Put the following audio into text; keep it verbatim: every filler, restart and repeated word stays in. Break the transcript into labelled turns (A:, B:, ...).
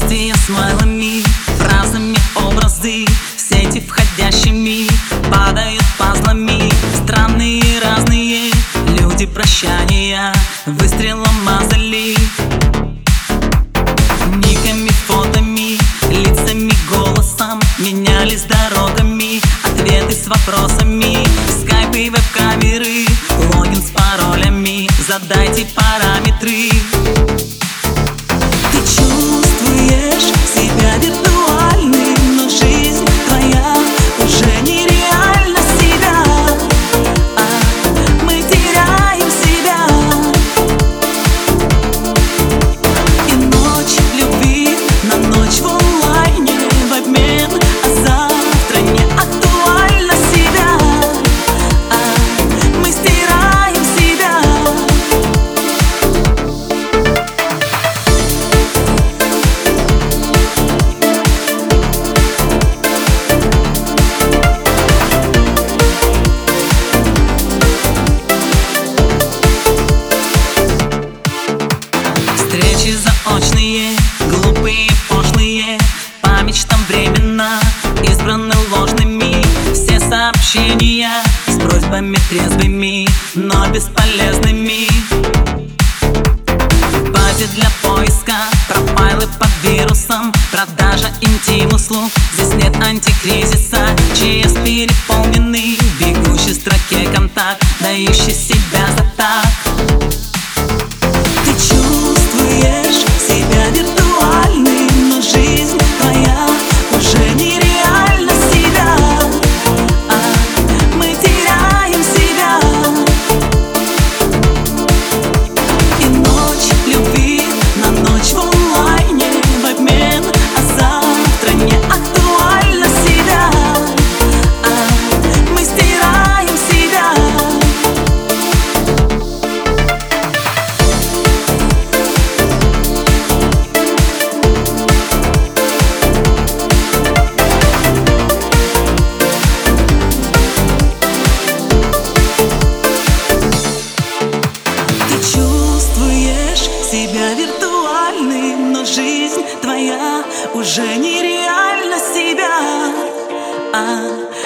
A: Приветствия смайлами, фразами, образы, в сети входящими падают пазлами. Странные разные люди прощания выстрелом мазали. Никами, фотами, лицами, голосом менялись дорогами. Ответы с вопросами, скайпы и веб-камеры, логин с паролями. Задайте параметры. Ты чувствуешь себя виртуальным, но жизнь твоя уже нереальна себя. А мы теряем себя. И ночь любви на ночь в онлайне в обмен, а завтра не актуально себя. А мы стираем себя. Встречи заочные, глупые, пошлые, по мечтам временно избраны ложными. Все сообщения с просьбами трезвыми, но бесполезными. В базе для поиска профайлы под вирусом, продажа интим-услуг. Здесь нет антикризиса, ЧС переполнены, в бегущей строке контакт, дающий себя за так. Ты чувствуешь себя виртуальным, но жизнь твоя уже нереальна себя. А мы теряем себя. И ночь любви на ночь в онлайне в обмен, а завтра не актуально себя. А мы стираем себя. Себя виртуальным, но жизнь твоя уже нереальна себя. А